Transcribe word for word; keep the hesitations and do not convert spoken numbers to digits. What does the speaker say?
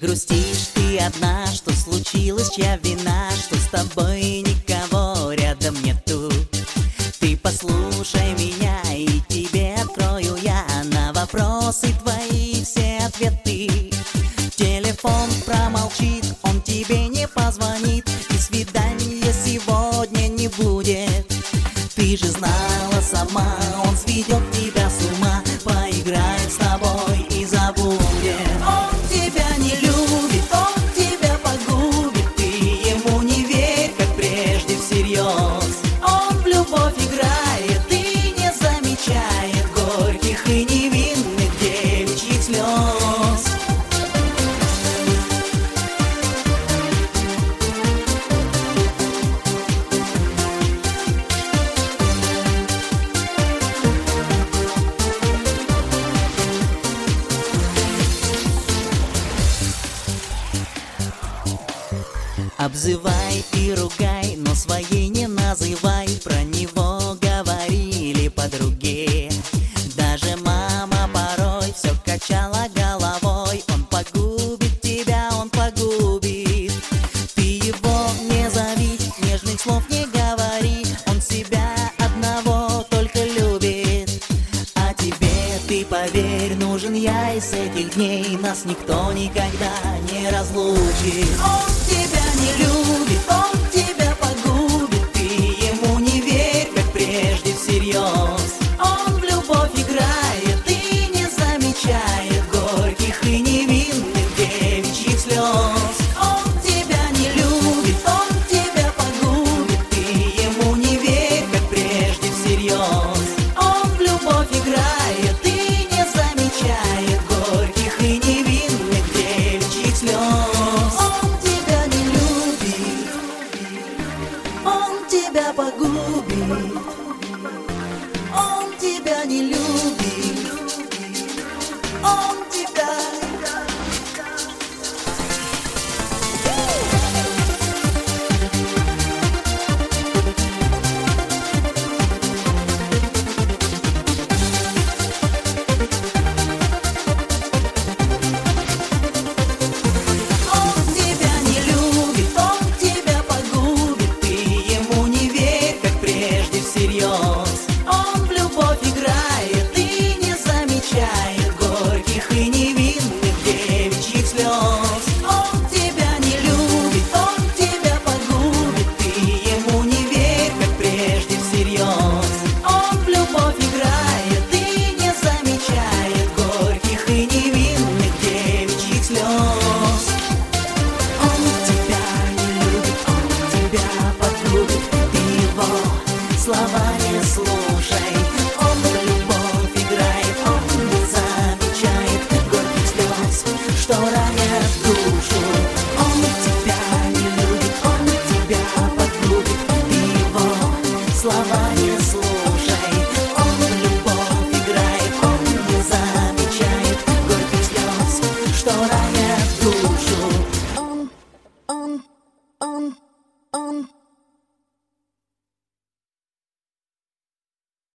грустишь ты одна, что случилось, чья вина, что с тобой никого рядом нету. Ты послушай меня, и тебе открою я на вопросы твои все ответы. Телефон промолчит, он тебе не позвонит, и свидания сегодня не будет. Ты же знала сама, он сведет тебя с ума, поиграет с тобой и забудет. Он тебя не любит, он тебя погубит, ты ему не верь, как прежде всерьез. Он в любовь играет и не замечает горьких и невинных девичьих слез. Обзывай и ругай, но своей не называй, про него говорили подруги. Даже мама порой все качала головой, он погубит тебя, он погубит. Ты его не зови, нежных слов не говори, он себя одного только любит. А тебе, ты поверь, нужен я, и с этих дней нас никто никогда не разлучит. Он тебя не любит, он тебя погубит, ты ему не верь, как прежде всерьез. Он в любовь играет и не замечает горьких и невинных девичьих слез. Он тебя не любит, он тебя погубит, ты ему не верь, как прежде всерьез. Он в любовь играет и не замечает горьких и невинных девичьих слез. Тебя погубит, он тебя не любит, он тебя... Он в любовь играет и не замечает горьких и невинных девичьих слез. Он тебя не любит, он тебя погубит, ты ему не верь, как прежде всерьез. Он в любовь играет и не замечает горьких и невинных девичьих слез. Он тебя не любит, он тебя погубит, ты его слова